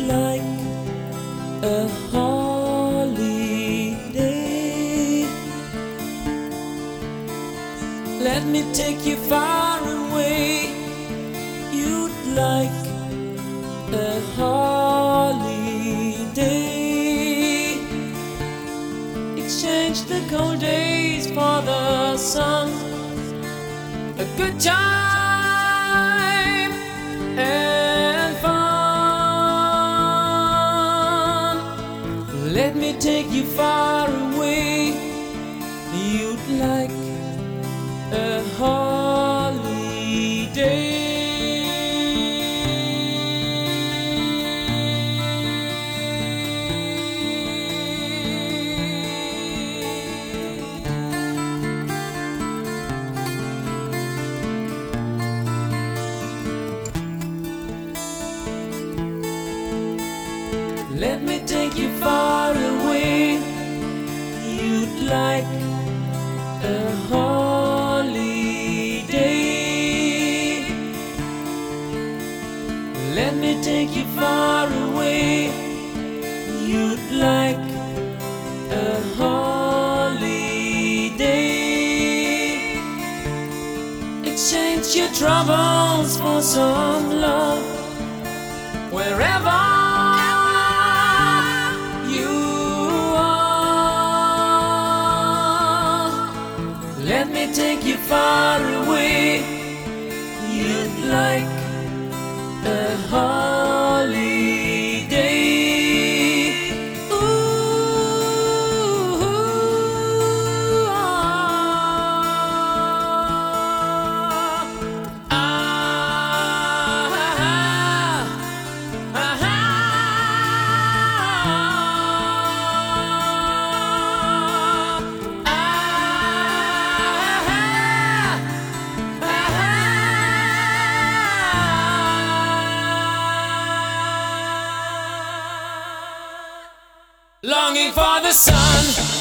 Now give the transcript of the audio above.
like a holiday. Let me take you far away. You'd like a holiday. Exchange the cold days for the sun. A good time and fun. Let me take you far away. You'd like a holiday. Let me take you far away. You'd like a holiday. Let me take you far away. You'd like a holiday. Exchange your troubles for some love. Wherever let me take you far away. You'd like a holiday. Ooh, ah, longing for the sun.